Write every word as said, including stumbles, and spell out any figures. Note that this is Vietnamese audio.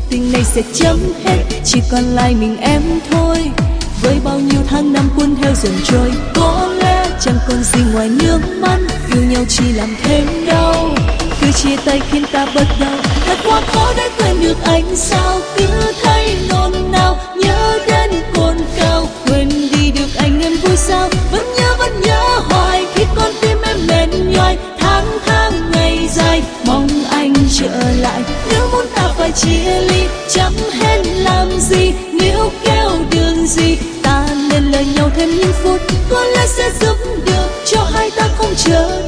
tình này sẽ chấm hết, chỉ còn lại mình em thôi. Với bao nhiêu tháng năm cuốn theo dần trôi, có lẽ chẳng còn gì ngoài nước mắt, yêu nhau chỉ làm thêm đau. Cứ chia tay khiến ta bất đau, thật quá khó để quên được anh sao. Cứ thấy nôn nao nhớ đến cồn cao, quên đi được anh em vui sao. Vẫn nhớ vẫn nhớ hoài khi con tim em mệt nhoài. Tháng tháng ngày dài mong anh trở lại, nếu muốn ta phải chia ly chẳng hết làm gì. Nếu kéo đường gì ta nên lời nhau thêm những phút, có lẽ sẽ giúp được cho hai ta không chờ